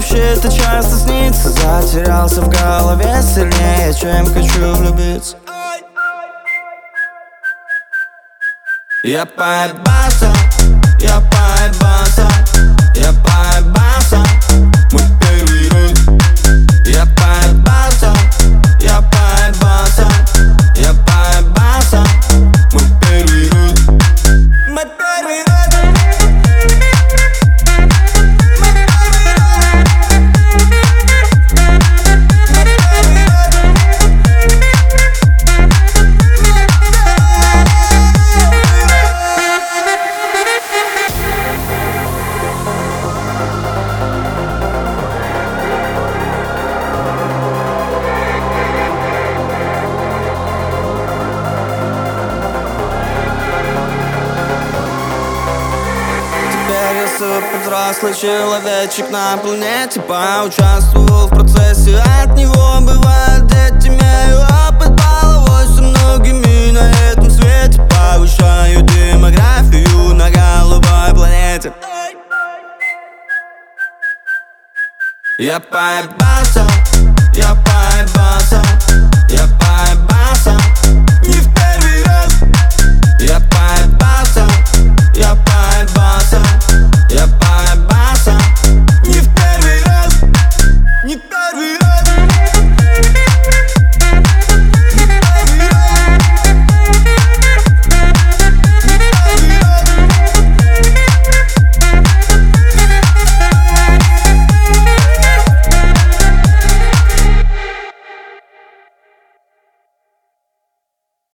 вообще-то часто снится. Затерялся в голове сильнее, чем хочу влюбиться. Я поебался, я поебался, я поебался. Мой первый раз. Я поебался, я поебался, я поебался. Мой первый раз. Мой первый раз. Я супер взрослый человечек на планете. Поучаствовал в процессе, от него бывают дети. Имею опыт половой со многими на этом свете. Повышаю демографию на голубой планете. Я поебался, я поебался.